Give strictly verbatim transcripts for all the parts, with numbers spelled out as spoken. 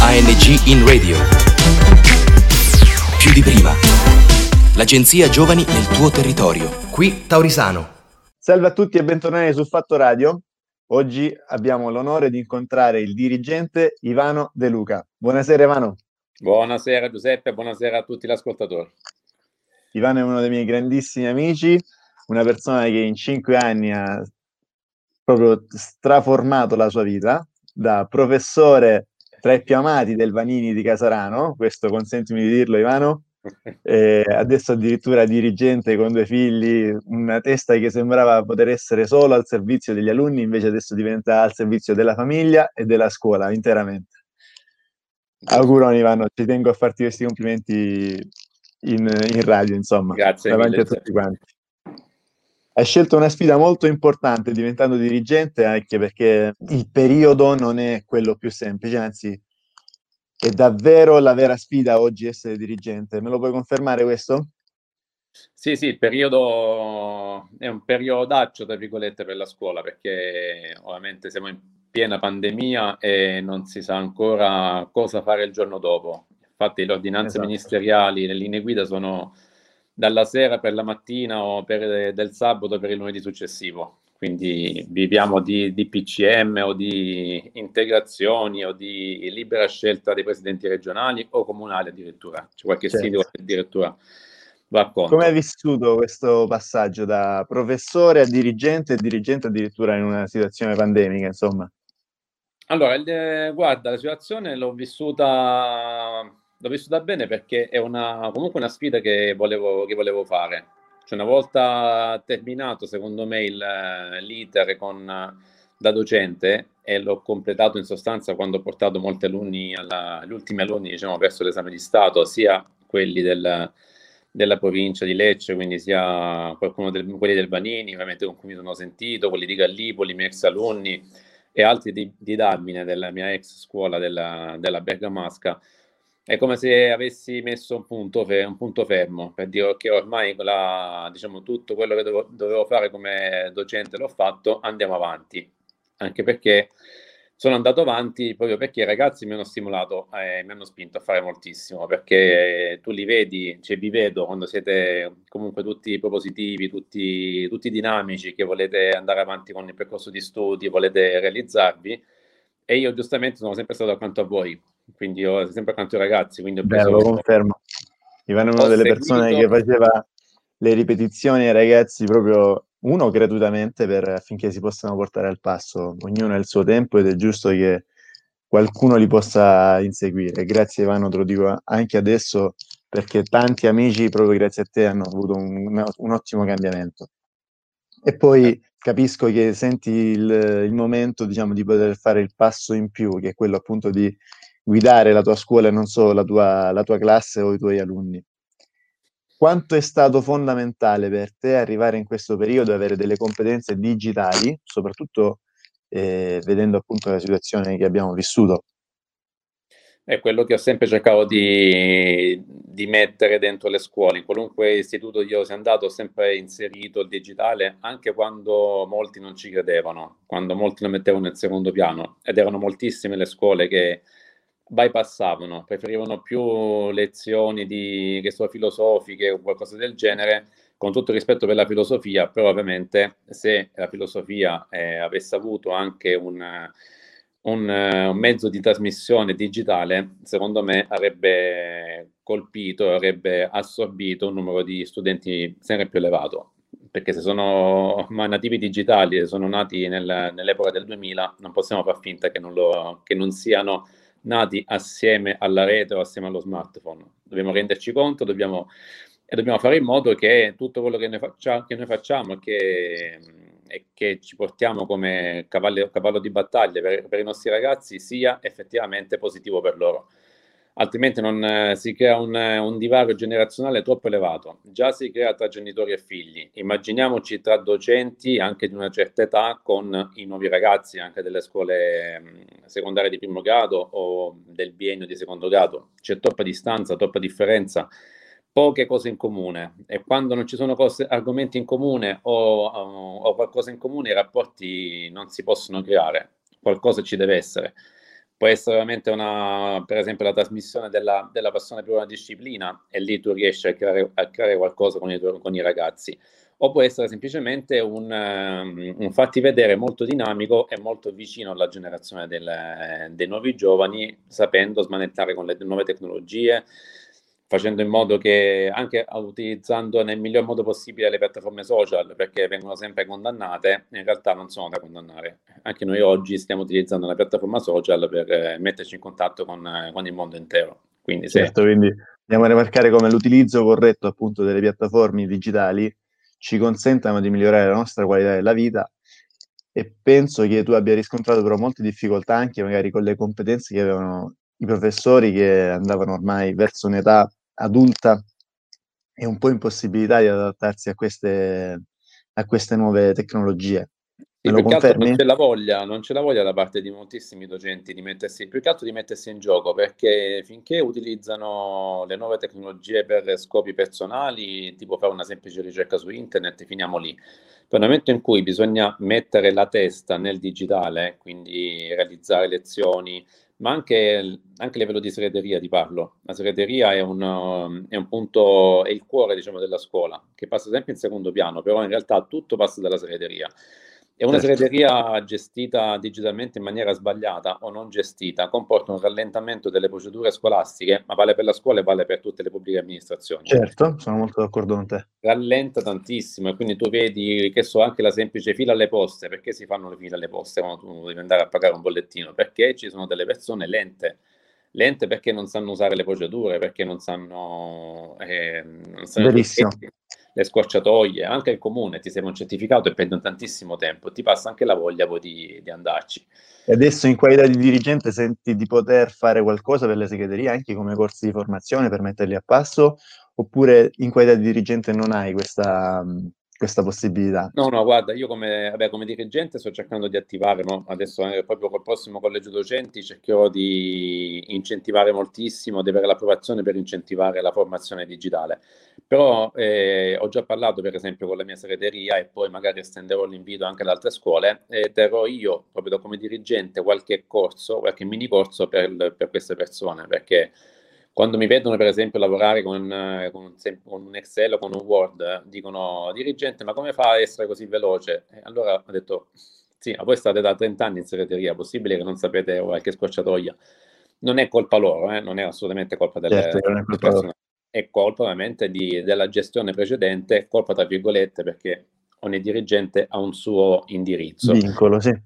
A N G in radio. Più di prima. L'agenzia Giovani nel tuo territorio. Qui Taurisano. Salve a tutti e bentornati su Fatto Radio. Oggi abbiamo l'onore di incontrare il dirigente Ivano De Luca. Buonasera Ivano. Buonasera Giuseppe, buonasera a tutti gli ascoltatori. Ivano è uno dei miei grandissimi amici, una persona che in cinque anni ha proprio straformato la sua vita, da professore tra i più amati del Vanini di Casarano, questo consentimi di dirlo Ivano, e adesso addirittura dirigente con due figli, una testa che sembrava poter essere solo al servizio degli alunni, invece adesso diventa al servizio della famiglia e della scuola interamente. Auguroni Ivano, ci tengo a farti questi complimenti in, in radio, insomma, Grazie davanti mille, a tutti quanti. Hai scelto una sfida molto importante diventando dirigente, anche perché il periodo non è quello più semplice, anzi è davvero la vera sfida oggi essere dirigente. Me lo puoi confermare questo? Sì, sì, il periodo è un periodaccio, tra virgolette, per la scuola, perché ovviamente siamo in piena pandemia e non si sa ancora cosa fare il giorno dopo. Infatti le ordinanze Esatto. ministeriali, le linee guida sono dalla sera per la mattina o per, del sabato per il lunedì successivo. Quindi viviamo di, di P C M o di integrazioni o di libera scelta dei presidenti regionali o comunali addirittura. C'è qualche Certo. sindaco che addirittura va contro. Come hai vissuto questo passaggio da professore a dirigente e dirigente addirittura in una situazione pandemica, insomma? Allora, il- guarda, la situazione l'ho vissuta, l'ho vissuta bene perché è una, comunque una sfida che volevo, che volevo fare. Cioè, una volta terminato, secondo me, il, l'iter con, da docente, e l'ho completato in sostanza quando ho portato molti alunni, alla, gli ultimi alunni, diciamo, verso l'esame di Stato, sia quelli del, della provincia di Lecce, quindi sia qualcuno del, quelli del Vanini, ovviamente con cui mi sono sentito, quelli di Gallipoli, i miei ex alunni, e altri di, di Dalmine, della mia ex scuola della, della Bergamasca. È come se avessi messo un punto, fe- un punto fermo per dire che ormai la, diciamo, tutto quello che dovevo, dovevo fare come docente l'ho fatto, andiamo avanti. Anche perché sono andato avanti proprio perché i ragazzi mi hanno stimolato e mi hanno spinto a fare moltissimo, perché tu li vedi, cioè vi vedo quando siete comunque tutti propositivi, tutti, tutti dinamici, che volete andare avanti con il percorso di studi, volete realizzarvi, e io giustamente sono sempre stato accanto a voi, quindi ho sempre accanto ai ragazzi, quindi ho Beh, preso... lo confermo. Ivano è una Ho delle persone seguito... che faceva le ripetizioni ai ragazzi proprio, uno, gratuitamente per, affinché si possano portare al passo, ognuno ha il suo tempo ed è giusto che qualcuno li possa inseguire. Grazie Ivano, te lo dico anche adesso, perché tanti amici proprio grazie a te hanno avuto un, un ottimo cambiamento. E poi capisco che senti il, il momento, diciamo, di poter fare il passo in più, che è quello appunto di guidare la tua scuola e non solo la tua, la tua classe o i tuoi alunni. Quanto è stato fondamentale per te arrivare in questo periodo e avere delle competenze digitali, soprattutto eh, vedendo appunto la situazione che abbiamo vissuto? È quello che ho sempre cercato di, di mettere dentro le scuole. In qualunque istituto io sia andato, ho sempre inserito il digitale, anche quando molti non ci credevano, quando molti lo mettevano nel secondo piano. Ed erano moltissime le scuole che bypassavano, preferivano più lezioni di, che so, filosofiche o qualcosa del genere, con tutto il rispetto per la filosofia, però ovviamente se la filosofia eh, avesse avuto anche un un, eh, un mezzo di trasmissione digitale, secondo me avrebbe colpito, avrebbe assorbito un numero di studenti sempre più elevato. Perché se sono ma nativi digitali, se sono nati nel, nell'epoca del duemila, non possiamo far finta che non, lo, che non siano nati assieme alla rete o assieme allo smartphone. Dobbiamo renderci conto, dobbiamo, e dobbiamo fare in modo che tutto quello che noi, faccia, che noi facciamo e che, e che ci portiamo come cavallo, cavallo di battaglia per, per i nostri ragazzi sia effettivamente positivo per loro. Altrimenti non eh, si crea un, un divario generazionale troppo elevato. Già si crea tra genitori e figli. Immaginiamoci tra docenti anche di una certa età con i nuovi ragazzi anche delle scuole mh, secondarie di primo grado o del biennio di secondo grado. C'è troppa distanza, troppa differenza, poche cose in comune, e quando non ci sono cose, argomenti in comune o, o, o qualcosa in comune, i rapporti non si possono creare. Qualcosa ci deve essere. può essere veramente una, per esempio, la trasmissione della, della passione per una disciplina, e lì tu riesci a creare, a creare qualcosa con i, con i ragazzi. O può essere semplicemente un, um, un fatti vedere molto dinamico e molto vicino alla generazione del, dei nuovi giovani, sapendo smanettare con le nuove tecnologie, facendo in modo che, anche utilizzando nel miglior modo possibile le piattaforme social, perché vengono sempre condannate, in realtà non sono da condannare. Anche noi oggi stiamo utilizzando la piattaforma social per eh, metterci in contatto con, eh, con il mondo intero. Quindi se... Certo, quindi andiamo a rimarcare come l'utilizzo corretto appunto delle piattaforme digitali ci consentano di migliorare la nostra qualità della vita, e penso che tu abbia riscontrato però molte difficoltà anche magari con le competenze che avevano i professori, che andavano ormai verso un'età adulta e un po' impossibilità di adattarsi a queste, a queste nuove tecnologie. Me Sì, lo più che altro non confermi? c'è la voglia, non c'è la voglia da parte di moltissimi docenti di mettersi, più che altro di mettersi in gioco, perché finché utilizzano le nuove tecnologie per scopi personali, tipo fare una semplice ricerca su internet, finiamo lì. Per il momento in cui bisogna mettere la testa nel digitale, quindi realizzare lezioni, ma anche, anche a livello di segreteria ti parlo. La segreteria è un, è un punto, è il cuore, diciamo, della scuola, che passa sempre in secondo piano, però in realtà tutto passa dalla segreteria. E una Certo. segreteria gestita digitalmente in maniera sbagliata o non gestita comporta un rallentamento delle procedure scolastiche, ma vale per la scuola e vale per tutte le pubbliche amministrazioni. Certo, sono molto d'accordo con te. Rallenta tantissimo, e quindi tu vedi che so anche la semplice fila alle poste. Perché si fanno le file alle poste quando tu devi andare a pagare un bollettino? Perché ci sono delle persone lente, lente perché non sanno usare le procedure, perché non sanno, eh, non sanno i Verissimo. trucchetti, le scorciatoie. Anche il comune ti serve un certificato e perdono tantissimo tempo, ti passa anche la voglia poi di, di andarci. E adesso in qualità di dirigente senti di poter fare qualcosa per le segreterie, anche come corsi di formazione per metterli a passo, oppure in qualità di dirigente non hai questa, questa possibilità? No, no, guarda, io come, vabbè, come dirigente sto cercando di attivare, no? Adesso eh, proprio col prossimo collegio docenti cercherò di incentivare moltissimo, di avere l'approvazione per incentivare la formazione digitale. Però eh, ho già parlato per esempio con la mia segreteria, e poi magari estenderò l'invito anche ad altre scuole, e terrò io, proprio da come dirigente, qualche corso, qualche mini corso per, per queste persone, perché quando mi vedono per esempio lavorare con, eh, con, un, sem- con un Excel o con un Word, eh, dicono: dirigente, ma come fa a essere così veloce? E allora ho detto: sì, ma voi state da trenta anni in segreteria, possibile che non sapete qualche scorciatoia? Non è colpa loro, eh, non è assolutamente colpa Certo, delle, non è del colpa loro. personale, è colpa ovviamente di- della gestione precedente, colpa tra virgolette, perché ogni dirigente ha un suo indirizzo. Vincolo, sì.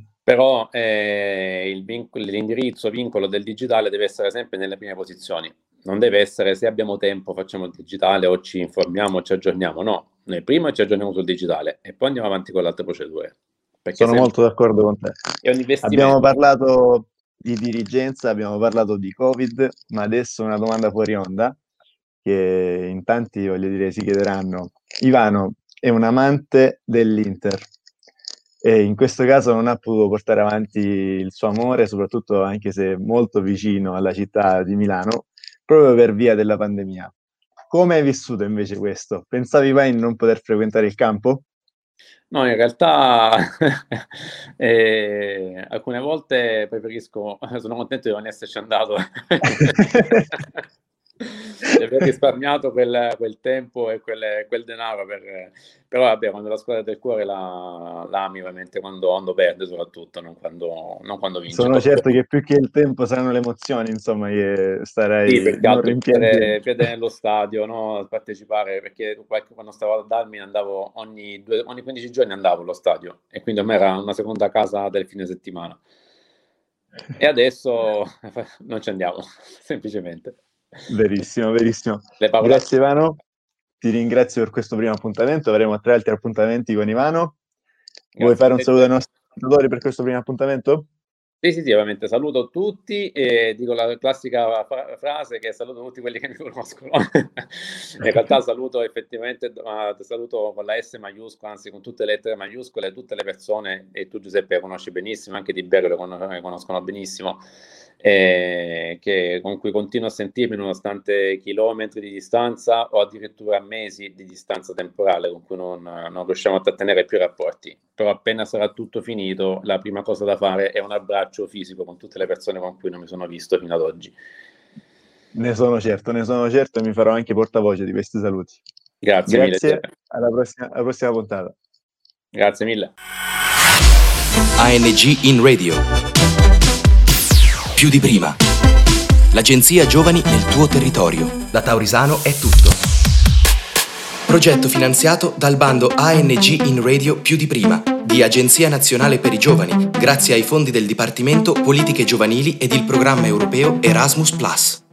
Però eh, il vincolo, l'indirizzo, vincolo del digitale deve essere sempre nelle prime posizioni. Non deve essere: se abbiamo tempo facciamo il digitale, o ci informiamo, ci aggiorniamo. No, noi prima ci aggiorniamo sul digitale e poi andiamo avanti con le altre procedure. Perché Sono molto d'accordo con te. è un Abbiamo investimento. parlato di dirigenza, abbiamo parlato di Covid, ma adesso una domanda fuori onda, che in tanti, voglio dire, si chiederanno. Ivano è un amante dell'Inter e in questo caso non ha potuto portare avanti il suo amore, soprattutto anche se molto vicino alla città di Milano, proprio per via della pandemia. Come hai vissuto invece questo? Pensavi mai di non poter frequentare il campo? No, in realtà eh, alcune volte preferisco, sono contento di non esserci andato, di aver risparmiato quel, quel tempo e quel, quel denaro, per, però vabbè, quando la squadra del cuore la, la ami ovviamente quando, quando perde, soprattutto, non quando, non quando vince. Sono certo che più che il tempo saranno le emozioni, insomma, che Sì, starai perché non altro rimpiangendo. piede, piede nello stadio, no? Partecipare, perché qualche- quando stavo ad Almine andavo ogni, due, ogni quindici giorni andavo allo stadio, e quindi a me era una seconda casa del fine settimana. E adesso non ci andiamo, semplicemente. Verissimo, verissimo. Le parole. Grazie Ivano, ti ringrazio per questo primo appuntamento, avremo tre altri appuntamenti con Ivano. Vuoi Grazie a fare un te, saluto ai Giuseppe. nostri ascoltatori per questo primo appuntamento? Sì, sì, sì, ovviamente saluto tutti e dico la classica fra- frase, che saluto tutti quelli che mi conoscono. In realtà saluto effettivamente, ma saluto con la S maiuscola, anzi con tutte le lettere maiuscole, tutte le persone, e tu Giuseppe conosci benissimo, anche Di Bergo lo con- conoscono benissimo, eh, che, con cui continuo a sentirmi nonostante chilometri di distanza o addirittura mesi di distanza temporale con cui non, non riusciamo a trattenere più rapporti. Però appena sarà tutto finito, la prima cosa da fare è un abbraccio fisico con tutte le persone con cui non mi sono visto fino ad oggi. Ne sono certo, ne sono certo, e mi farò anche portavoce di questi saluti. Grazie, Grazie, mille. alla prossima, alla prossima puntata. Grazie mille. A N G in Radio. Più di prima. L'agenzia Giovani nel tuo territorio. Da Taurisano è tutto. Progetto finanziato dal bando A N G in Radio Più di prima di Agenzia Nazionale per i Giovani, grazie ai fondi del Dipartimento Politiche Giovanili ed il programma europeo Erasmus Plus.